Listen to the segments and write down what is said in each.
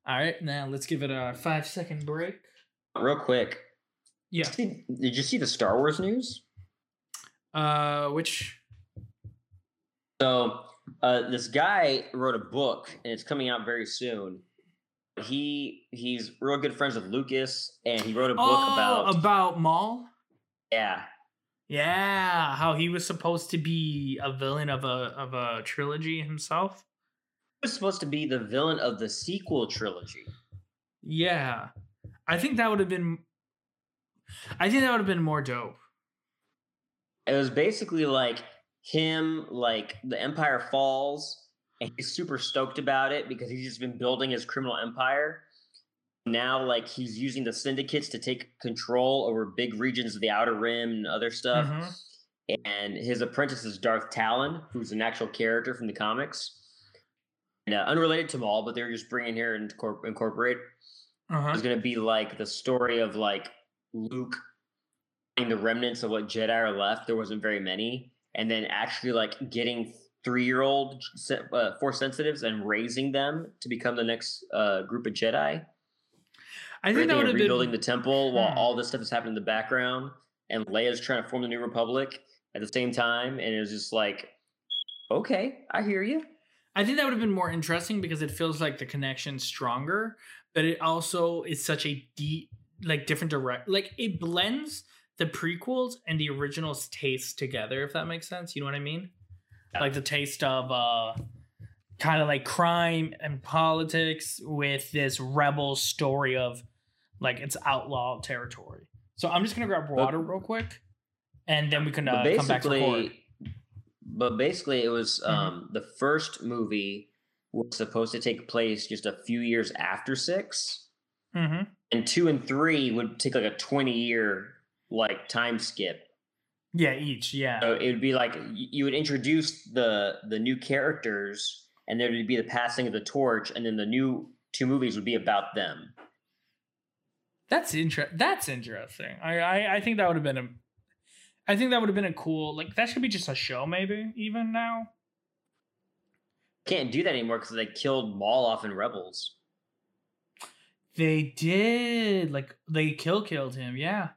All right, now let's give it a 5-second break. Real quick, Yeah. did you see the Star Wars news? Which? So, this guy wrote a book, and it's coming out very soon. He's real good friends with Lucas, and he wrote a book about Maul. Yeah, yeah, how he was supposed to be a villain of a trilogy himself. He was supposed to be the villain of the sequel trilogy. Yeah, I think that would have been. I think that would have been more dope. It was basically like him, like the Empire falls, and he's super stoked about it because he's just been building his criminal empire. Now, like, he's using the syndicates to take control over big regions of the Outer Rim and other stuff. Mm-hmm. And his apprentice is Darth Talon, who's an actual character from the comics. And unrelated to Maul, but they're just bringing here and incorporate. It's going to be like the story of like Luke and the remnants of what Jedi are left. There wasn't very many. And then actually like getting 3-year-old Force sensitives and raising them to become the next group of Jedi. I think that would have been rebuilding the temple while all this stuff is happening in the background, and Leia's trying to form the New Republic at the same time, and it was just like, okay, I hear you. I think that would have been more interesting because it feels like the connection's stronger, but it also is such a deep, like different direct, like it blends the prequels and the originals taste together, if that makes sense. You know what I mean? Yeah. Like the taste of kind of like crime and politics with this rebel story of like it's outlaw territory. So I'm just gonna grab water real quick, and then we can come back to record. But basically, it was the first movie was supposed to take place just a few years after 6, and 2 and 3 would take like a 20-year like time skip. Yeah, each. Yeah. So it would be like you would introduce the new characters. And there would be the passing of the torch, and then the new 2 movies would be about them. That's interesting. I think that would have been a cool, like that should be just a show maybe even now. Can't do that anymore because they killed Maul off in Rebels. They did, like they killed him. Yeah.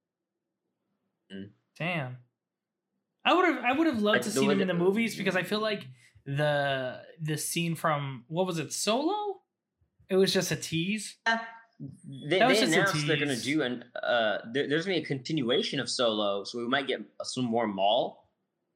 Damn. I would have loved to see him in the movies because I feel like the scene from what was it, Solo? It was just a tease. They announced they're gonna do there's gonna be a continuation of Solo, so we might get some more Maul.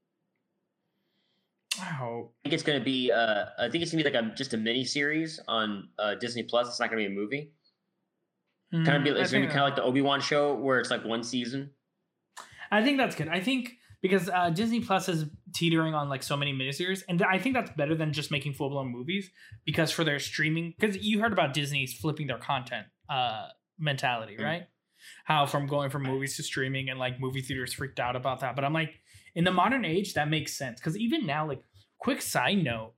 I hope. I think it's gonna be like just a mini series on Disney Plus. It's not gonna be a movie. It's gonna be kind of like the Obi-Wan show where it's like one season. I think that's good. I think because Disney Plus is teetering on like so many miniseries, and I think that's better than just making full-blown movies because for their streaming, because you heard about Disney's flipping their content mentality, right? How from going from movies to streaming, and like movie theaters freaked out about that. But I'm like, in the modern age, that makes sense because even now, like, quick side note,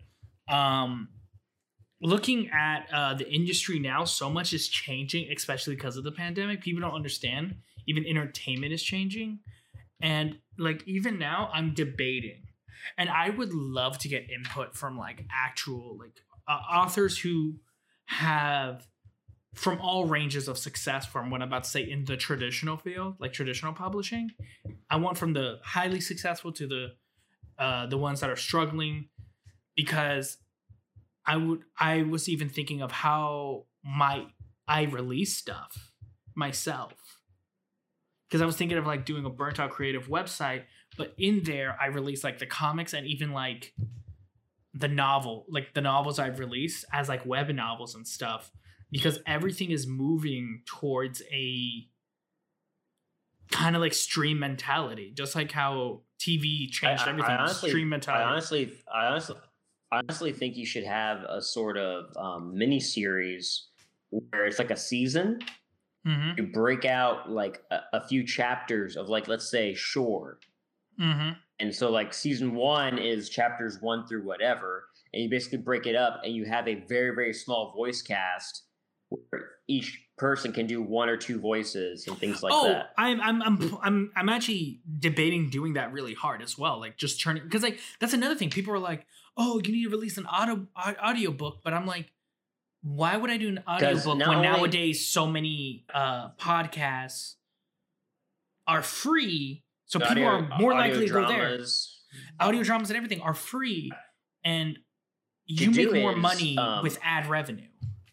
looking at the industry now, so much is changing, especially because of the pandemic. People don't understand. Even entertainment is changing. And like even now I'm debating, and I would love to get input from like actual like authors who have from all ranges of success, from what I'm about to say in the traditional field, like traditional publishing. I want from the highly successful to the ones that are struggling, because I was even thinking of how I release stuff myself. Because I was thinking of like doing a burnt out creative website, but in there I release like the comics and even like the novels I've released as like web novels and stuff, because everything is moving towards a kind of like stream mentality, just like how TV changed everything. Stream mentality. I honestly think you should have a sort of mini series where it's like a season. You break out like a few chapters of like, let's say Shore. And so like season 1 is chapters 1 through whatever. And you basically break it up and you have a very, very small voice cast where each person can do 1 or 2 voices and things like that. I'm actually debating doing that really hard as well. Like just turning, because like that's another thing. People are like, oh, you need to release an audio book. But I'm like, why would I do an audiobook when nowadays so many podcasts are free, so people are more likely to go there. Audio dramas and everything are free, and you make more money with ad revenue.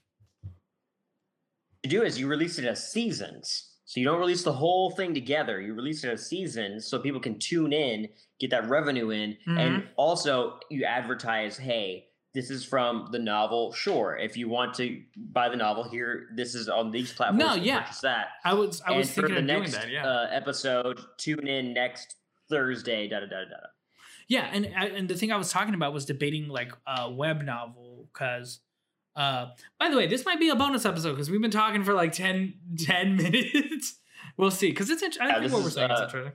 What you do is you release it as seasons. So you don't release the whole thing together. You release it as seasons so people can tune in, get that revenue in, and also you advertise, hey, this is from the novel. Sure, if you want to buy the novel, here, this is on these platforms. No, yeah, purchase that. I was thinking of doing that. Yeah, episode, tune in next Thursday. Yeah, and the thing I was talking about was debating like a web novel because. By the way, this might be a bonus episode because we've been talking for like 10 minutes. We'll see, because it's interesting. I think what we're saying is interesting.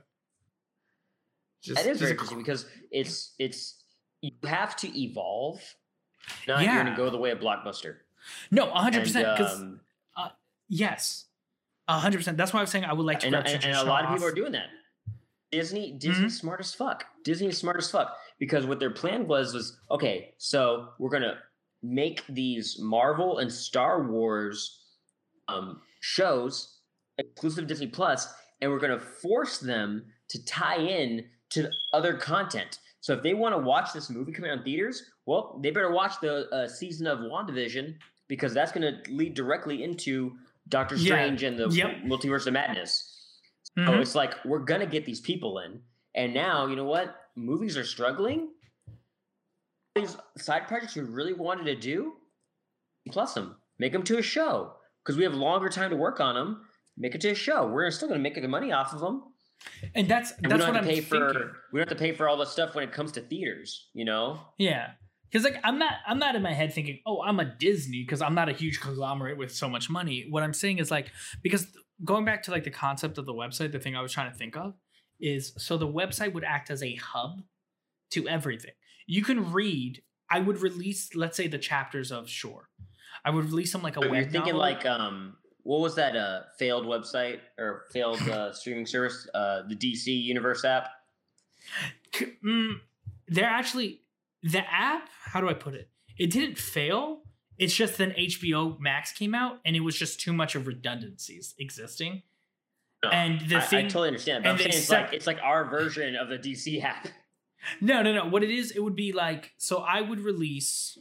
It is very interesting because it's you have to evolve. Not you're going to go the way of Blockbuster. No, 100%. Because yes, 100%. That's why I was saying I would like to. And a lot of people are doing that. Disney's smart as fuck. Disney is smart as fuck because what their plan was okay. So we're gonna make these Marvel and Star Wars shows exclusive to Disney Plus, and we're going to force them to tie in to other content. So if they want to watch this movie coming out in theaters, well, they better watch the season of WandaVision because that's going to lead directly into Doctor Strange and the Multiverse of Madness. So it's like we're going to get these people in. And now, you know what? Movies are struggling. These side projects we really wanted to do, plus them, make them to a show because we have longer time to work on them. Make it to a show. We're still going to make good money off of them, and that's what I'm thinking. We don't have to pay for all the stuff when it comes to theaters, you know? Yeah, because like I'm not in my head thinking, oh, I'm a Disney because I'm not a huge conglomerate with so much money. What I'm saying is like because going back to like the concept of the website, the thing I was trying to think of is so the website would act as a hub to everything. You can read. I would release, let's say, the chapters of Shore. I would release them like a web novel. You're thinking like, what was that failed website or failed streaming service? The DC Universe app. They're actually the app. How do I put it? It didn't fail. It's just then HBO Max came out, and it was just too much of redundancies existing. No, and I totally understand. But I'm saying it's like our version of the DC app. No. What it is, it would be like, so I would release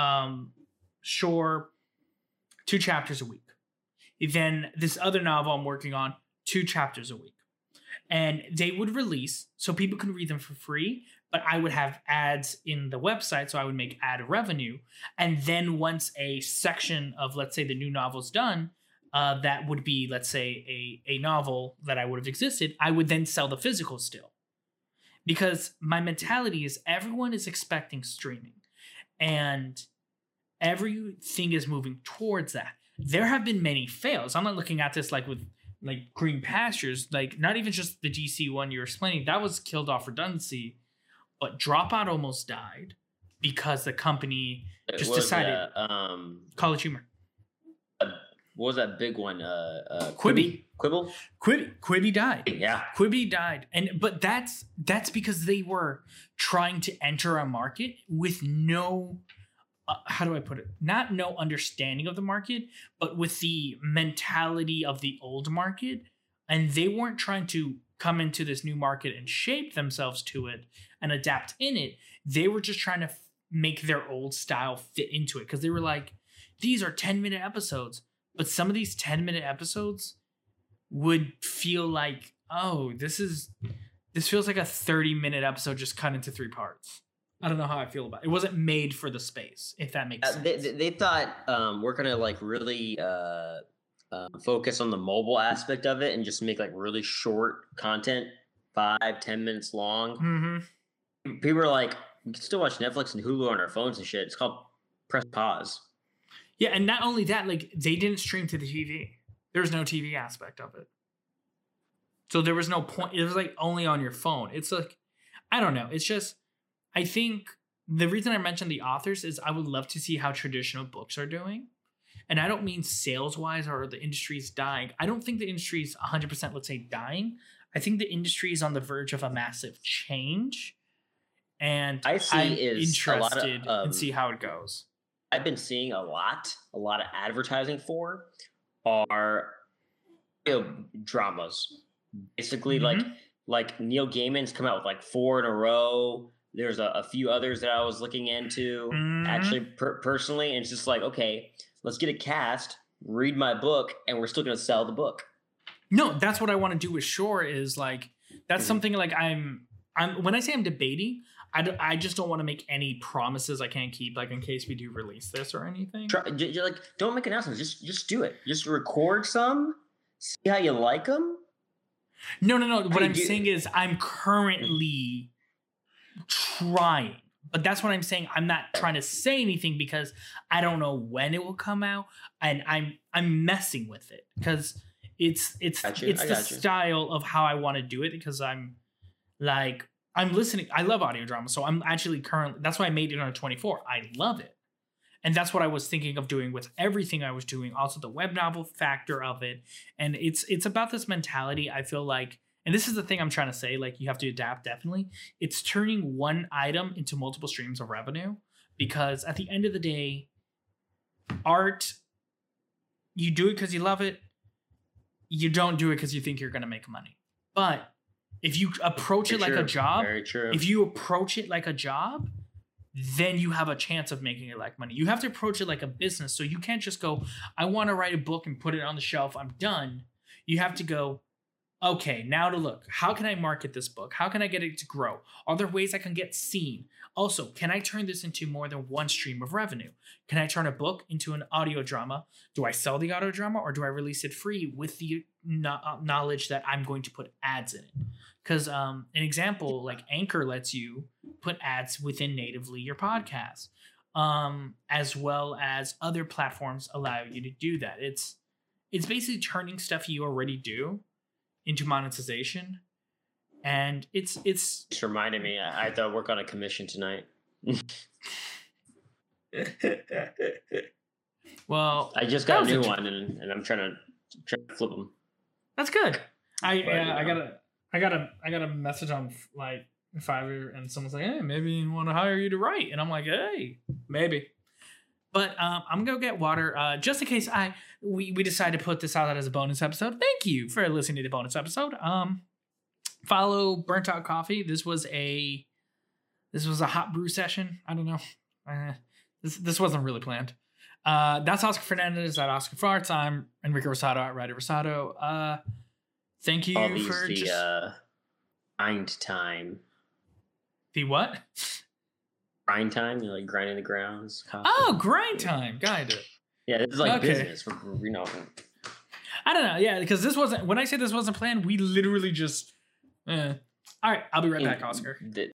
Shore 2 chapters a week. Then this other novel I'm working on, 2 chapters a week. And they would release, so people can read them for free, but I would have ads in the website, so I would make ad revenue. And then once a section of, let's say, the new novel's done, that would be, let's say, a novel that I would have existed, I would then sell the physical still. Because my mentality is everyone is expecting streaming and everything is moving towards that. There have been many fails. I'm not looking at this like with like Green Pastures, like not even just the DC one you're explaining. That was killed off redundancy, but Dropout almost died because the company just decided. College Humor. What was that big one? Quibi. Quibble? Quibi died. Yeah. Quibi died. But that's because they were trying to enter a market with no how do I put it? Not no understanding of the market, but with the mentality of the old market. And they weren't trying to come into this new market and shape themselves to it and adapt in it. They were just trying to make their old style fit into it because they were like, these are 10-minute episodes. But some of these 10-minute episodes would feel like, oh, this feels like a 30-minute episode just cut into 3 parts. I don't know how I feel about it. It wasn't made for the space, if that makes sense. They thought we're going to like really focus on the mobile aspect of it and just make like really short content, 5-10 minutes long. Mm-hmm. People are like, we can still watch Netflix and Hulu on our phones and shit. It's called press pause. Yeah, and not only that, like they didn't stream to the TV. There was no TV aspect of it. So there was no point. It was like only on your phone. It's like, I don't know. It's just, I think the reason I mentioned the authors is I would love to see how traditional books are doing. And I don't mean sales-wise or the industry's dying. I don't think the industry is 100%, let's say, dying. I think the industry is on the verge of a massive change. And I'm interested in see how it goes. I've been seeing a lot of advertising for are dramas. Basically, like Neil Gaiman's come out with like 4 in a row. There's a few others that I was looking into actually personally, and it's just like, okay, let's get a cast, read my book, and we're still going to sell the book. No, that's what I want to do with Shore. Is like that's something like I'm when I say I'm debating, I just don't want to make any promises I can't keep, like in case we do release this or anything. Like, don't make announcements. Just do it. Just record some. See how you like them. No. What I'm saying is I'm currently trying, but that's what I'm saying. I'm not trying to say anything because I don't know when it will come out, and I'm messing with it because it's the style of how I want to do it, because I'm listening. I love audio drama, so I'm actually currently, that's why I made it on a 24. I love it. And that's what I was thinking of doing with everything I was doing. Also the web novel factor of it. And it's about this mentality. I feel like, and this is the thing I'm trying to say, like you have to adapt, definitely. It's turning one item into multiple streams of revenue, because at the end of the day, art, you do it because you love it. You don't do it because you think you're going to make money. But if you approach it like a job, if you approach it like a job, then you have a chance of making it like money. You have to approach it like a business. So you can't just go, I want to write a book and put it on the shelf, I'm done. You have to go, okay, now to look, how can I market this book? How can I get it to grow? Are there ways I can get seen? Also, can I turn this into more than one stream of revenue? Can I turn a book into an audio drama? Do I sell the audio drama, or do I release it free with the knowledge that I'm going to put ads in it? Because an example, like Anchor lets you put ads within natively your podcast, as well as other platforms allow you to do that. It's basically turning stuff you already do into monetization. And it's just reminded me, I have to work on a commission tonight. Well, I just got a new one, and I'm trying to flip them. That's good. I got a message on like Fiverr, and someone's like, hey, maybe we want to hire you to write, and I'm like, hey, maybe. But I'm gonna go get water, just in case we decide to put this out as a bonus episode. Thank you for listening to the bonus episode. Follow Burnt Out Coffee. This was a hot brew session. I don't know. This wasn't really planned. That's Oscar Fernandez at Oscar Farts. I'm Enrico Rosado at Ryder Rosado. Thank you for the grind time. The what? Grind time. You're like grinding the grounds. Coffee. Oh, grind time. Got it. Yeah, this is like business. I don't know. Yeah, because this wasn't. When I say this wasn't planned, we literally just. All right, I'll be right back, Oscar.